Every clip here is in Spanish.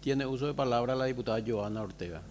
Tiene uso de palabra la diputada Johanna Ortega.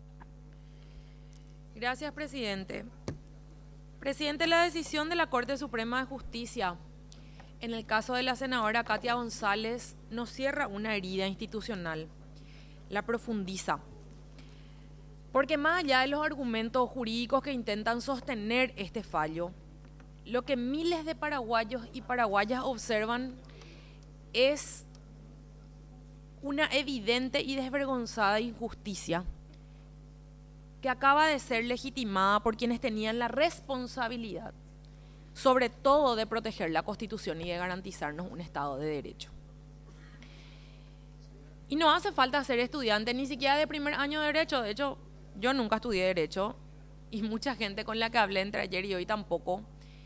Gracias, presidente. Presidente, la decisión de la Corte Suprema de Justicia en el caso de la senadora Katia González no cierra una herida institucional, la profundiza. Porque más allá de los argumentos jurídicos que intentan sostener este fallo, lo que miles de paraguayos y paraguayas observan es una evidente y desvergonzada injusticia que acaba de ser legitimada por quienes tenían la responsabilidad, sobre todo de proteger la Constitución y de garantizarnos un Estado de Derecho. Y no hace falta ser estudiante ni siquiera de primer año de Derecho. De hecho, yo nunca estudié Derecho y mucha gente con la que hablé entre ayer y hoy tampoco.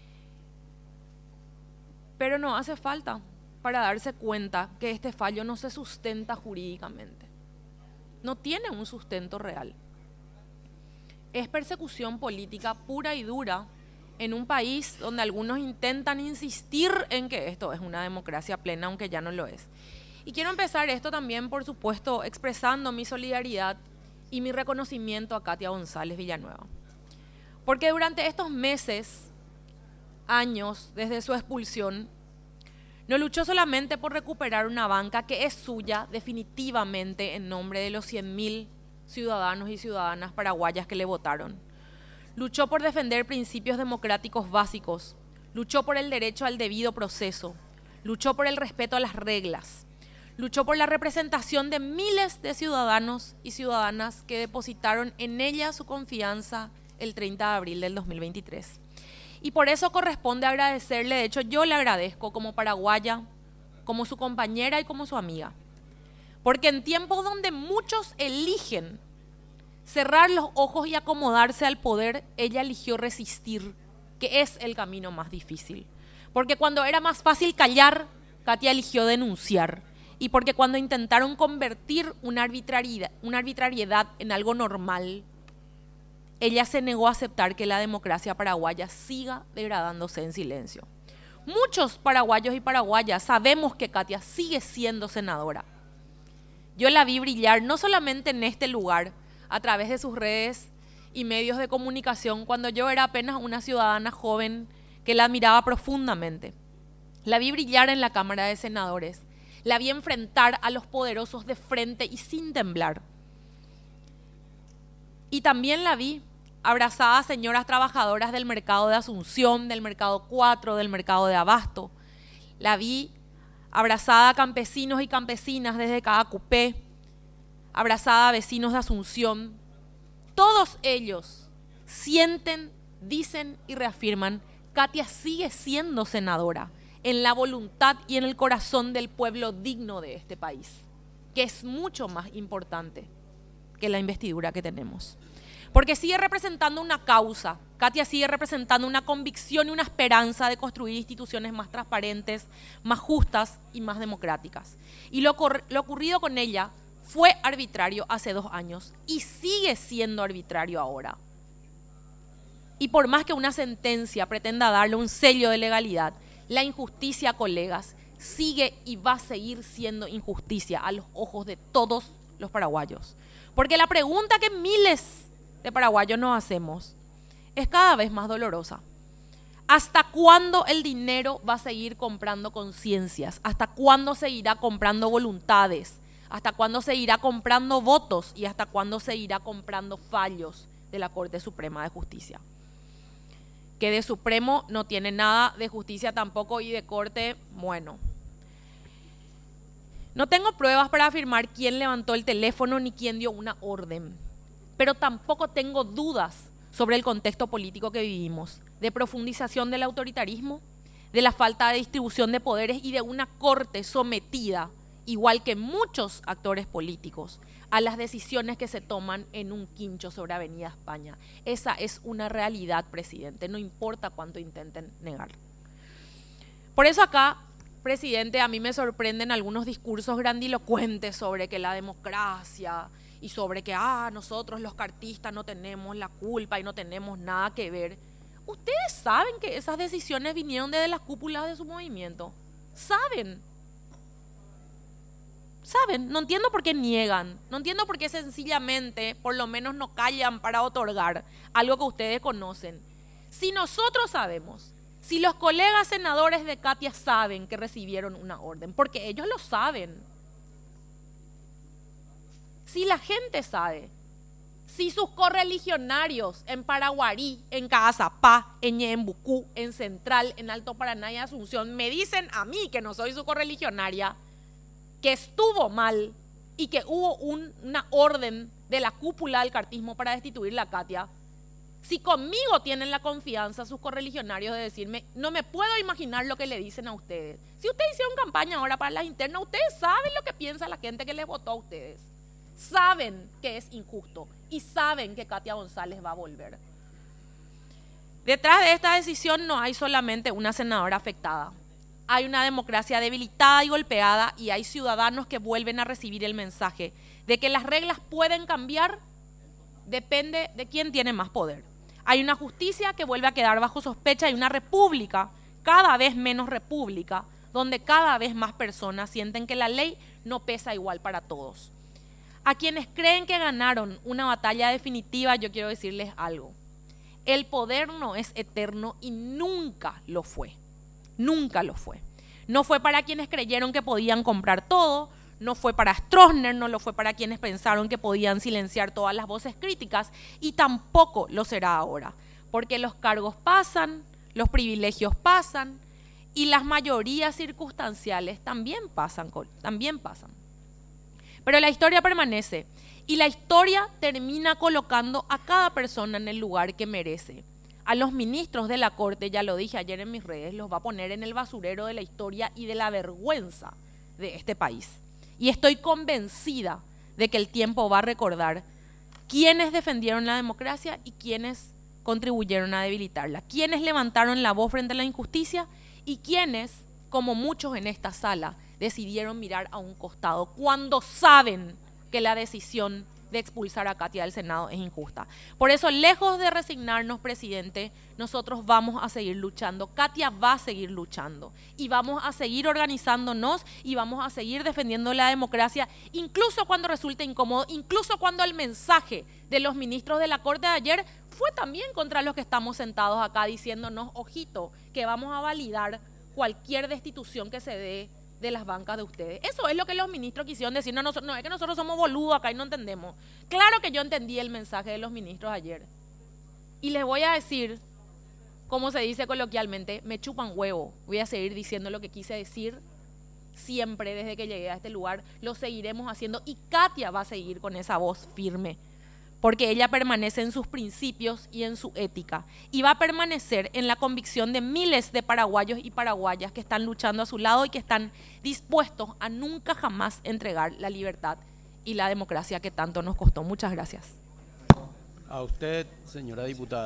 Pero no hace falta para darse cuenta que este fallo no se sustenta jurídicamente. No tiene un sustento real. Es persecución política pura y dura en un país donde algunos intentan insistir en que esto es una democracia plena, aunque ya no lo es. Y quiero empezar esto también, por supuesto, expresando mi solidaridad y mi reconocimiento a Katia González Villanueva. Porque durante estos meses, años, desde su expulsión, no luchó solamente por recuperar una banca que es suya definitivamente en nombre de los 100.000 ciudadanos y ciudadanas paraguayas que le votaron. Luchó por defender principios democráticos básicos, luchó por el derecho al debido proceso, luchó por el respeto a las reglas, luchó por la representación de miles de ciudadanos y ciudadanas que depositaron en ella su confianza el 30 de abril del 2023. Y por eso corresponde agradecerle, de hecho yo le agradezco como paraguaya, como su compañera y como su amiga. Porque en tiempos donde muchos eligen cerrar los ojos y acomodarse al poder, ella eligió resistir, que es el camino más difícil. Porque cuando era más fácil callar, Katia eligió denunciar. Y porque cuando intentaron convertir una arbitrariedad en algo normal, ella se negó a aceptar que la democracia paraguaya siga degradándose en silencio. Muchos paraguayos y paraguayas sabemos que Katia sigue siendo senadora. Yo la vi brillar no solamente en este lugar, a través de sus redes y medios de comunicación, cuando yo era apenas una ciudadana joven que la admiraba profundamente. La vi brillar en la Cámara de Senadores. La vi enfrentar a los poderosos de frente y sin temblar. Y también la vi abrazada a señoras trabajadoras del mercado de Asunción, del mercado 4, del mercado de Abasto. La vi abrazada a campesinos y campesinas desde cada cupé, abrazada a vecinos de Asunción. Todos ellos sienten, dicen y reafirman: Katia sigue siendo senadora en la voluntad y en el corazón del pueblo digno de este país, que es mucho más importante que la investidura que tenemos. Porque sigue representando una causa, Katia sigue representando una convicción y una esperanza de construir instituciones más transparentes, más justas y más democráticas. Y lo ocurrido con ella fue arbitrario hace 2 años y sigue siendo arbitrario ahora. Y por más que una sentencia pretenda darle un sello de legalidad, la injusticia, colegas, sigue y va a seguir siendo injusticia a los ojos de todos los paraguayos. Porque la pregunta que miles de paraguayos nos hacemos es cada vez más dolorosa. ¿Hasta cuándo el dinero va a seguir comprando conciencias? ¿Hasta cuándo seguirá comprando voluntades? ¿Hasta cuándo seguirá comprando votos? ¿Y hasta cuándo seguirá comprando fallos de la Corte Suprema de Justicia? Que de Supremo no tiene nada, de justicia tampoco, y de Corte, bueno. No tengo pruebas para afirmar quién levantó el teléfono ni quién dio una orden, pero tampoco tengo dudas sobre el contexto político que vivimos, de profundización del autoritarismo, de la falta de distribución de poderes y de una Corte sometida, igual que muchos actores políticos, a las decisiones que se toman en un quincho sobre Avenida España. Esa es una realidad, presidente, no importa cuánto intenten negar. Por eso acá, presidente, a mí me sorprenden algunos discursos grandilocuentes sobre que la democracia y sobre que nosotros los cartistas no tenemos la culpa y no tenemos nada que ver. Ustedes saben que esas decisiones vinieron desde las cúpulas de su movimiento. Saben Saben, no entiendo por qué niegan, no entiendo por qué sencillamente, por lo menos no callan para otorgar algo que ustedes conocen. Si nosotros sabemos, si los colegas senadores de Katia saben que recibieron una orden, porque ellos lo saben. Si la gente sabe, si sus correligionarios en Paraguarí, en Caazapá, en Ñembucú, en Central, en Alto Paraná y Asunción me dicen a mí, que no soy su correligionaria, que estuvo mal y que hubo una orden de la cúpula del cartismo para destituir la Katia, si conmigo tienen la confianza sus correligionarios de decirme, no me puedo imaginar lo que le dicen a ustedes. Si ustedes hicieron campaña ahora para las internas, ustedes saben lo que piensa la gente que les votó a ustedes. Saben que es injusto y saben que Katia González va a volver. Detrás de esta decisión no hay solamente una senadora afectada. Hay una democracia debilitada y golpeada y hay ciudadanos que vuelven a recibir el mensaje de que las reglas pueden cambiar, depende de quién tiene más poder. Hay una justicia que vuelve a quedar bajo sospecha y una república, cada vez menos república, donde cada vez más personas sienten que la ley no pesa igual para todos. A quienes creen que ganaron una batalla definitiva, yo quiero decirles algo. El poder no es eterno y nunca lo fue. Nunca lo fue. No fue para quienes creyeron que podían comprar todo, no fue para Stroessner, no lo fue para quienes pensaron que podían silenciar todas las voces críticas y tampoco lo será ahora, porque los cargos pasan, los privilegios pasan y las mayorías circunstanciales también pasan. Pero la historia permanece y la historia termina colocando a cada persona en el lugar que merece. A los ministros de la Corte, ya lo dije ayer en mis redes, los va a poner en el basurero de la historia y de la vergüenza de este país. Y estoy convencida de que el tiempo va a recordar quiénes defendieron la democracia y quiénes contribuyeron a debilitarla, quiénes levantaron la voz frente a la injusticia y quiénes, como muchos en esta sala, decidieron mirar a un costado cuando saben que la decisión de expulsar a Katia del Senado es injusta. Por eso, lejos de resignarnos, presidente, nosotros vamos a seguir luchando. Katia va a seguir luchando y vamos a seguir organizándonos y vamos a seguir defendiendo la democracia, incluso cuando resulte incómodo, incluso cuando el mensaje de los ministros de la Corte de ayer fue también contra los que estamos sentados acá diciéndonos, ojito, que vamos a validar cualquier destitución que se dé de las bancas de ustedes. Eso es lo que los ministros quisieron decir. No, es que nosotros somos boludos acá y no entendemos. Claro que yo entendí el mensaje de los ministros ayer. Y les voy a decir, como se dice coloquialmente, me chupan huevo. Voy a seguir diciendo lo que quise decir siempre desde que llegué a este lugar. Lo seguiremos haciendo y Katia va a seguir con esa voz firme, porque ella permanece en sus principios y en su ética y va a permanecer en la convicción de miles de paraguayos y paraguayas que están luchando a su lado y que están dispuestos a nunca jamás entregar la libertad y la democracia que tanto nos costó. Muchas gracias. A usted, señora diputada.